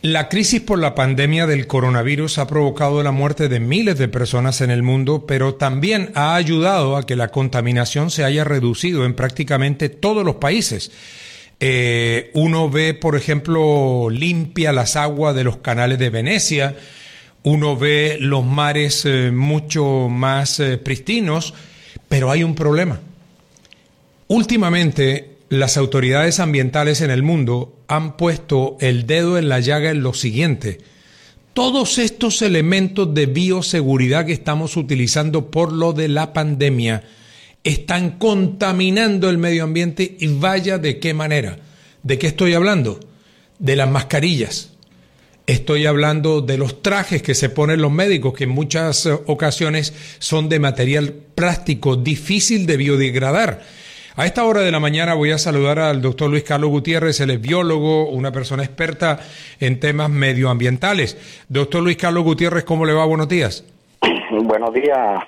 La crisis por la pandemia del coronavirus ha provocado la muerte de miles de personas en el mundo, pero también ha ayudado a que la contaminación se haya reducido en prácticamente todos los países. Uno ve, por ejemplo, limpia las aguas de los canales de Venecia, uno ve los mares mucho más pristinos, pero hay un problema. Últimamente, las autoridades ambientales en el mundo han puesto el dedo en la llaga en lo siguiente. Todos estos elementos de bioseguridad que estamos utilizando por lo de la pandemia están contaminando el medio ambiente y vaya de qué manera. ¿De qué estoy hablando? De las mascarillas. Estoy hablando de los trajes que se ponen los médicos, que en muchas ocasiones son de material plástico difícil de biodegradar. A esta hora de la mañana voy a saludar al doctor Luis Carlos Gutiérrez, él es biólogo, una persona experta en temas medioambientales. Doctor Luis Carlos Gutiérrez, ¿cómo le va? Buenos días. Buenos días.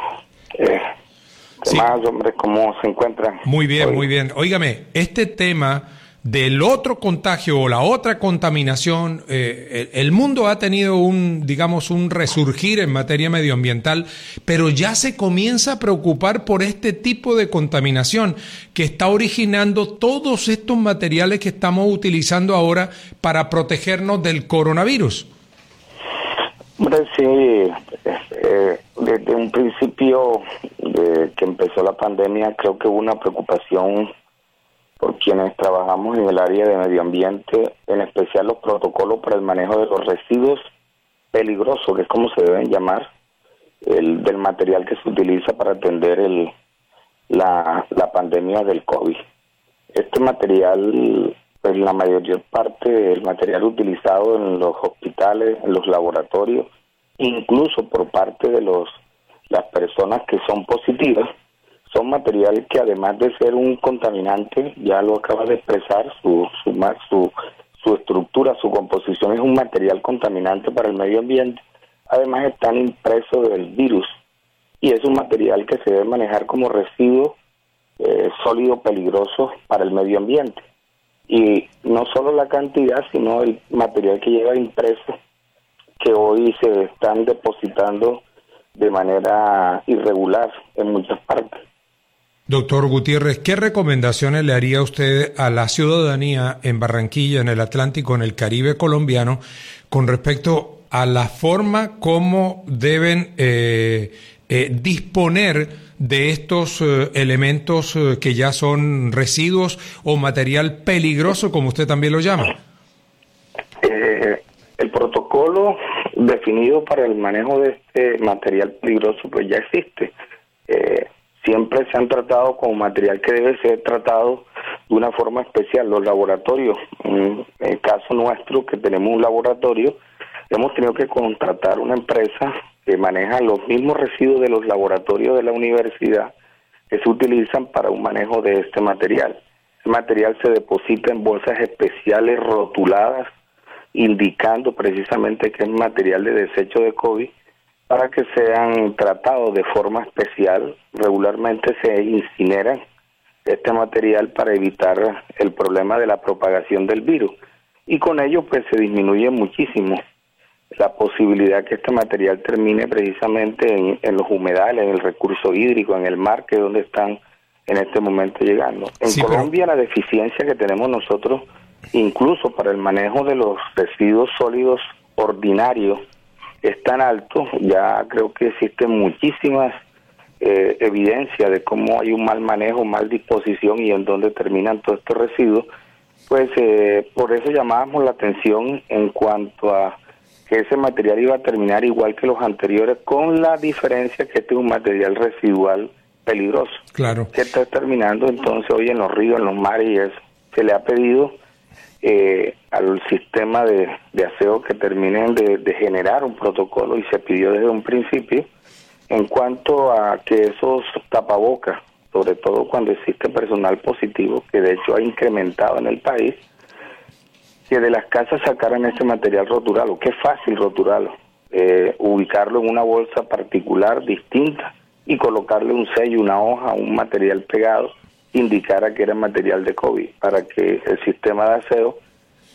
Sí. Hombre, ¿cómo se encuentran? Muy bien, hoy? Muy bien. Óigame, este tema del otro contagio o la otra contaminación, el mundo ha tenido un resurgir en materia medioambiental, pero ya se comienza a preocupar por este tipo de contaminación que está originando todos estos materiales que estamos utilizando ahora para protegernos del coronavirus. Hombre, sí, desde un principio que empezó la pandemia, creo que hubo una preocupación por quienes trabajamos en el área de medio ambiente, en especial los protocolos para el manejo de los residuos peligrosos, que es como se deben llamar, del material que se utiliza para atender la pandemia del COVID. Este material, pues la mayor parte del material utilizado en los hospitales, en los laboratorios, incluso por parte de las personas que son positivas, son materiales que además de ser un contaminante, ya lo acaba de expresar, su estructura, su composición es un material contaminante para el medio ambiente, además están impresos del virus y es un material que se debe manejar como residuo sólido peligroso para el medio ambiente. Y no solo la cantidad, sino el material que lleva impreso, que hoy se están depositando de manera irregular en muchas partes. Doctor Gutiérrez, ¿qué recomendaciones le haría usted a la ciudadanía en Barranquilla, en el Atlántico, en el Caribe colombiano, con respecto a la forma como deben disponer de estos elementos que ya son residuos o material peligroso, como usted también lo llama? El protocolo definido para el manejo de este material peligroso pues ya existe. Siempre se han tratado como material que debe ser tratado de una forma especial. Los laboratorios, en el caso nuestro, que tenemos un laboratorio, hemos tenido que contratar una empresa que maneja los mismos residuos de los laboratorios de la universidad que se utilizan para un manejo de este material. El material se deposita en bolsas especiales rotuladas, indicando precisamente que es material de desecho de COVID, para que sean tratados de forma especial. Regularmente se incineran este material para evitar el problema de la propagación del virus y con ello pues se disminuye muchísimo la posibilidad que este material termine precisamente en los humedales, en el recurso hídrico, en el mar, que es donde están en este momento llegando. En Colombia la deficiencia que tenemos nosotros, incluso para el manejo de los residuos sólidos ordinarios, es tan alto, ya creo que existen muchísimas evidencias de cómo hay un mal manejo, mal disposición y en dónde terminan todos estos residuos, pues por eso llamábamos la atención en cuanto a que ese material iba a terminar igual que los anteriores, con la diferencia que este es un material residual peligroso. Claro. Que está terminando entonces hoy en los ríos, en los mares y eso. Se le ha pedido al sistema de aseo que terminen de generar un protocolo y se pidió desde un principio en cuanto a que esos tapabocas, sobre todo cuando existe personal positivo, que de hecho ha incrementado en el país, que de las casas sacaran ese material rotulado, que es fácil rotularlo, ubicarlo en una bolsa particular, distinta, y colocarle un sello, una hoja, un material pegado, indicara que era material de COVID, para que el sistema de aseo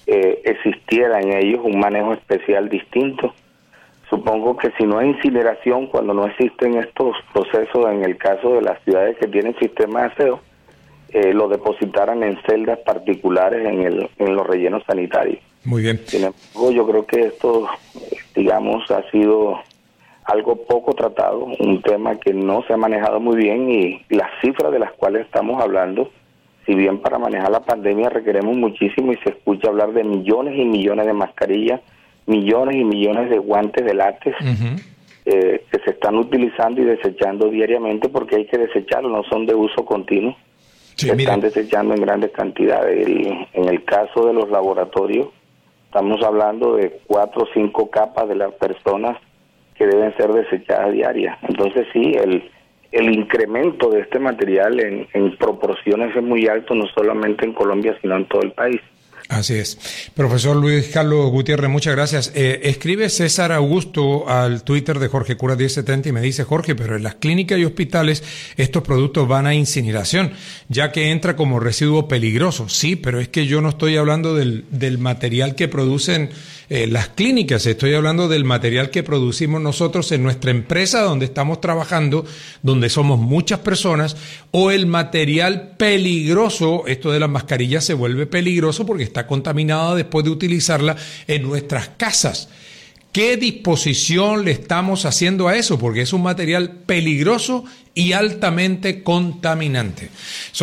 existiera en ellos un manejo especial distinto. Supongo que si no hay incineración, cuando no existen estos procesos, en el caso de las ciudades que tienen sistemas de aseo, lo depositaran en celdas particulares en los rellenos sanitarios. Muy bien. Sin embargo, yo creo que esto, digamos, ha sido algo poco tratado, un tema que no se ha manejado muy bien, y las cifras de las cuales estamos hablando, si bien para manejar la pandemia requeremos muchísimo y se escucha hablar de millones y millones de mascarillas, millones y millones de guantes de látex que se están utilizando y desechando diariamente, porque hay que desecharlos, no son de uso continuo. Sí, se están desechando en grandes cantidades. En el caso de los laboratorios, estamos hablando de 4 o 5 capas de las personas que deben ser desechadas diarias. Entonces sí, el incremento de este material en proporciones es muy alto, no solamente en Colombia, sino en todo el país. Así es. Profesor Luis Carlos Gutiérrez, muchas gracias. Escribe César Augusto al Twitter de Jorge Cura 1070 y me dice: Jorge, pero en las clínicas y hospitales estos productos van a incineración, ya que entra como residuo peligroso. Sí, pero es que yo no estoy hablando del material que producen las clínicas, estoy hablando del material que producimos nosotros en nuestra empresa donde estamos trabajando, donde somos muchas personas, o el material peligroso. Esto de las mascarillas se vuelve peligroso porque está contaminada después de utilizarla en nuestras casas. ¿Qué disposición le estamos haciendo a eso? Porque es un material peligroso y altamente contaminante.